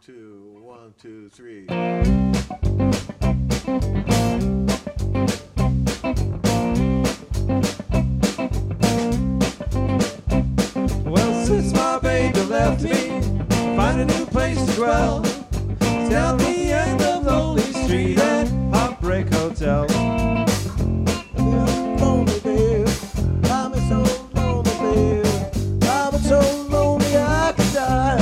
2, 1, 2, 3. Well, since my baby left me, find a new place to dwell. Tell the end of Lonely Street and Heartbreak Hotel. I'm lonely, babe. I'm so lonely, babe. I'm so lonely I could die.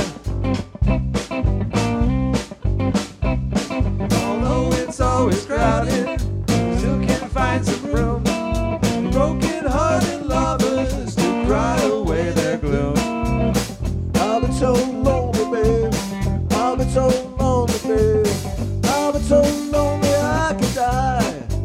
Although it's always crowded, still can't find some room. Broken-hearted lovers to cry away their gloom. I've been so lonely, babe. I've been so lonely, babe. I've been so lonely I could die.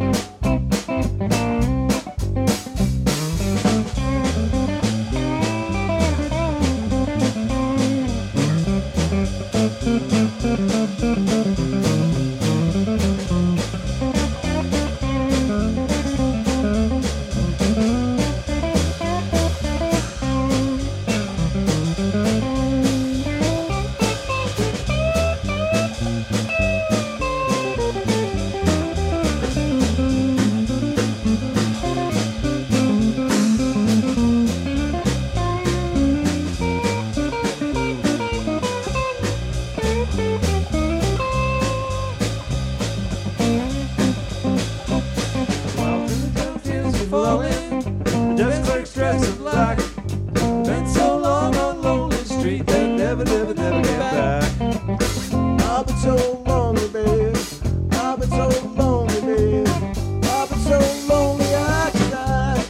The desk clerk's dressed in black. Been so long on Lonely Street that never get back. I've been so lonely, babe. I've been so lonely, babe. I've been so lonely I could die.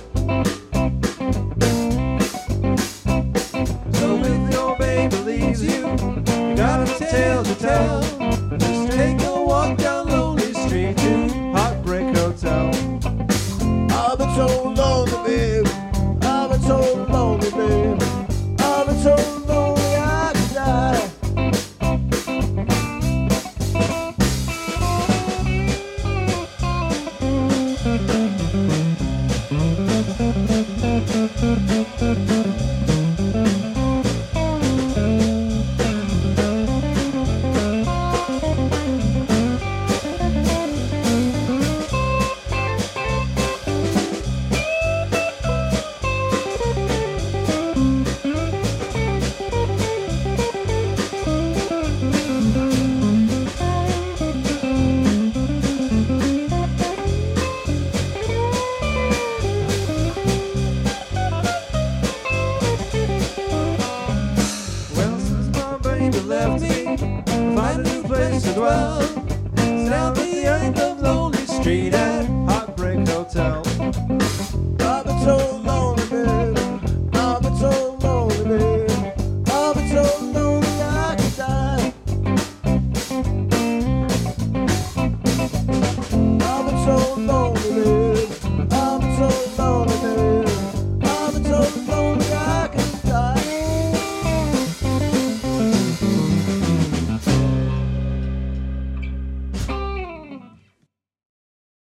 So if your baby leaves you, you got a tale to tell. Just take a walk down Lonely Street to Heartbreak Hotel. I've been so lonely, babe. I've been so lonely, babe. I've been so lonely I could die. Left me, find a new place to dwell. Down the end of Lonely Street at Heartbreak Hotel. I've been so